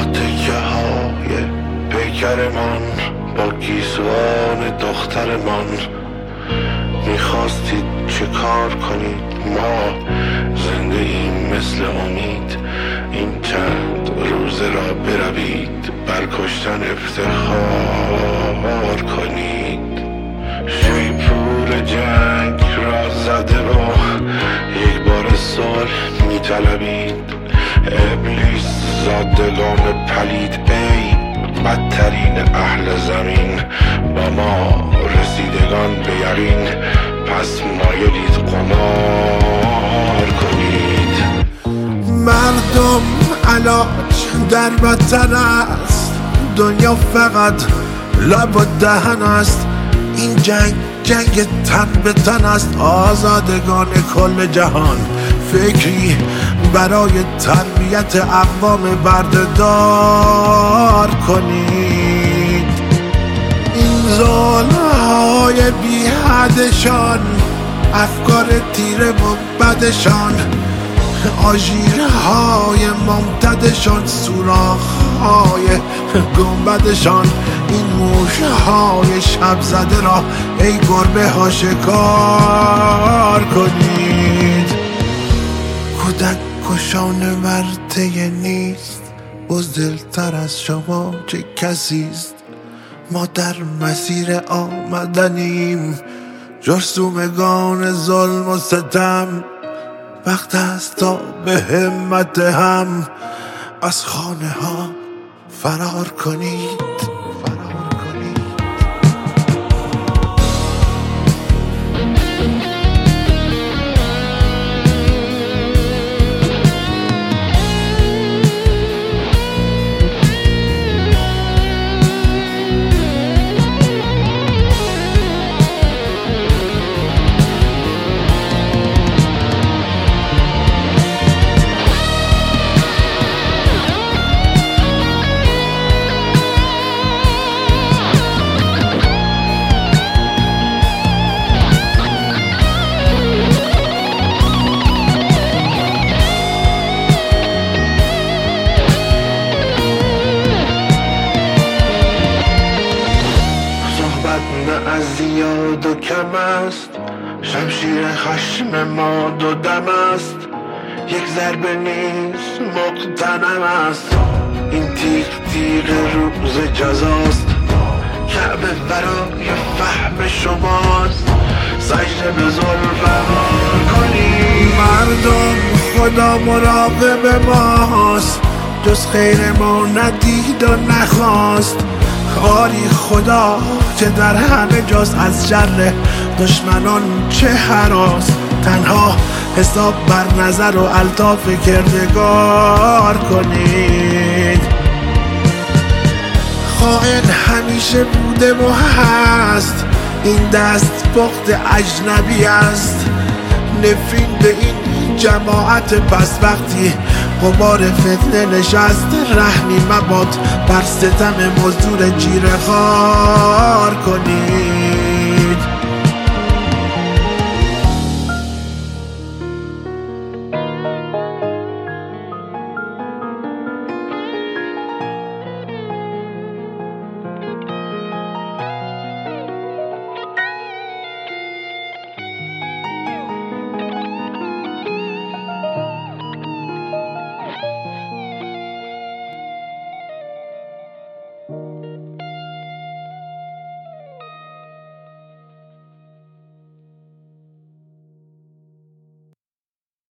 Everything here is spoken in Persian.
تکه های پیکرمان با گیسوان دخترمان. میخواستید چه کار کنید؟ ما زنده ایم مثل امید. این چند روزه را بروید بر کشتن افتخار کنید. شیپور جنگ را زده و یک بار صلح میطلبید. ابلیس زادگان پلید ای بدترین اهل زمین، با ما رسیدگان به یقین پس مایلید قمار کنید. مردم علاج در وطن است، دنیا فقط لب و دهن است. این جنگ تن به تن است. آزادگان کل جهان فکری برای تربیت اقوام بردهدار کنید. این ظلم‌های بی حدشان، افکار تیره و بدشان، آژیرهای ممتدشان، سوراخ‌های گنبدشان، این موشهای شب زده را ای گربه ها شکار کنید. کودک کشان ورطه نیست، بزدلتر از شما چه کسیست. ما در مسیر آمدنیم، جرثومگان ظلم و ستم. وقت است تا به همت هم از خانه ها فرار کنید. از زیاد و کم است، شمشیر خشم ما دو دم است. یک ضربه نیست مقتنم است، این تیغ روز جزاست. کعبه برای فهم شماست، سجده به ظلم کنید. مردم خدا مراقب ماست، جز خیر ما ندید و نخواست. آری خدا که در همه جاست، از شر دشمنان چه هراس. تنها حساب بر نظر و الطاف کردگار کنید. خائن همیشه بوده و هست، این دست پخت اجنبی است. نفرین به این جماعت پس وقتی غبار فتنه نشست. رحمی مباد بر ستم مزدور جیره خوار کنید.